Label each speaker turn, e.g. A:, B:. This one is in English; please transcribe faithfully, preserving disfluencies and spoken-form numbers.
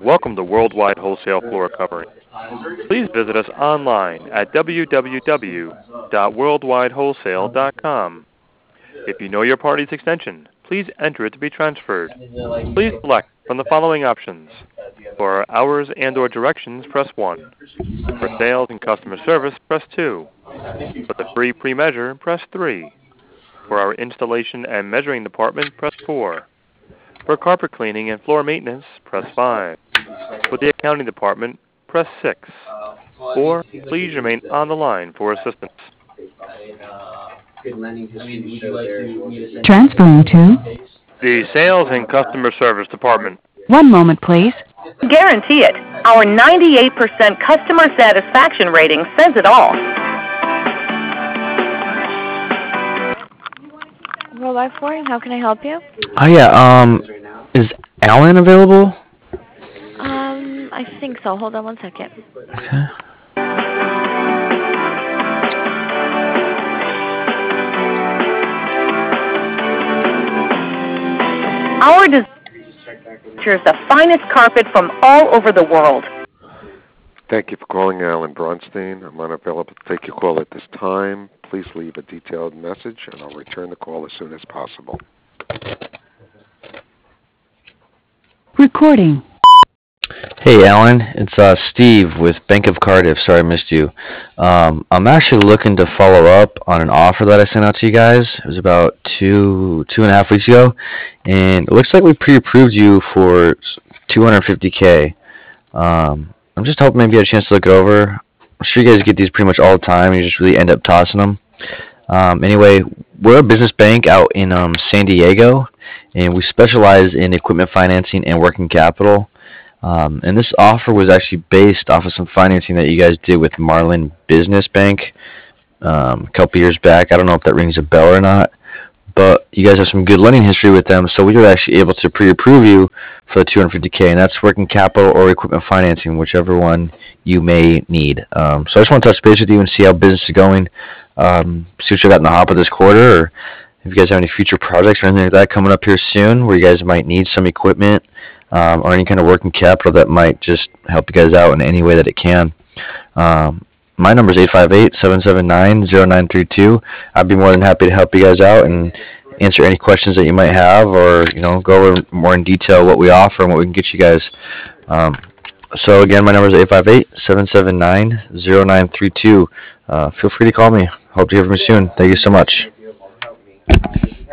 A: welcome to Worldwide Wholesale Floor Covering. Please visit us online at w w w dot worldwide wholesale dot com. If you know your party's extension, please enter it to be transferred. Please select from the following options. For hours and or directions, press one. For sales and customer service, press two. For the free pre-measure, press three. For our installation and measuring department, press four. For carpet cleaning and floor maintenance, press five. For the accounting department, press six. Or please remain on the line for assistance.
B: Transferring to
A: the Sales and Customer Service Department.
B: One moment, please.
C: Guarantee it. Our ninety-eight percent customer satisfaction rating says it all.
D: Worldwide Flooring, how can I help you?
E: Oh yeah, um, is Alan available?
D: Um, I think so. Hold on one second.
E: Okay.
C: Our design features the finest carpet from all over the world.
F: Thank you for calling Alan Bronstein. I'm unavailable to take your call at this time. Please leave a detailed message, and I'll return the call as soon as possible.
B: Recording.
E: Hey Alan, it's uh, Steve with Bank of Cardiff. Sorry I missed you. Um, I'm actually looking to follow up on an offer that I sent out to you guys. It was about two, two and a half weeks ago, and it looks like we pre-approved you for two hundred fifty K. Um, I'm just hoping maybe you had a chance to look it over. I'm sure you guys get these pretty much all the time. You just really end up tossing them. Um, anyway, we're a business bank out in um, San Diego, and we specialize in equipment financing and working capital. Um, and this offer was actually based off of some financing that you guys did with Marlin Business Bank um, a couple years back. I don't know if that rings a bell or not, but you guys have some good lending history with them, so we were actually able to pre-approve you for the two hundred fifty K, and that's working capital or equipment financing, whichever one you may need. Um, so I just want to touch base with you and see how business is going, um, see what you got in the hopper this quarter, or if you guys have any future projects or anything like that coming up here soon where you guys might need some equipment um, or any kind of working capital that might just help you guys out in any way that it can. Um, my number is eight five eight, seven seven nine, zero nine three two. I'd be more than happy to help you guys out and answer any questions that you might have, or you know, go over more in detail what we offer and what we can get you guys. Um, so again, my number is eight five eight, seven seven nine, zero nine three two. Uh, feel free to call me. Hope to hear from you soon. Thank you so much.